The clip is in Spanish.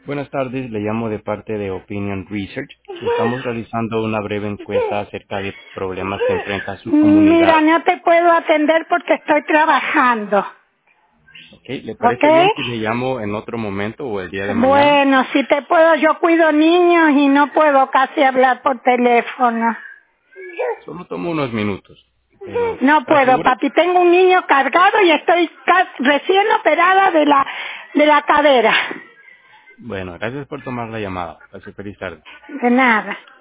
Buenas tardes, le llamo de parte de Opinion Research. Estamos realizando una breve encuesta acerca de problemas que enfrenta su Mira, comunidad. no te puedo atender porque estoy trabajando, ¿Ok? ¿Le ¿ok? parece bien si le llamo en otro momento o el día de mañana? Bueno, si te puedo, yo cuido niños y no puedo casi hablar por teléfono. Solo tomo unos minutos, pero No ¿está puedo, segura? papi, tengo un niño cargado y estoy recién operada de la cadera. Bueno, gracias por tomar la llamada. Pase feliz tarde. De nada.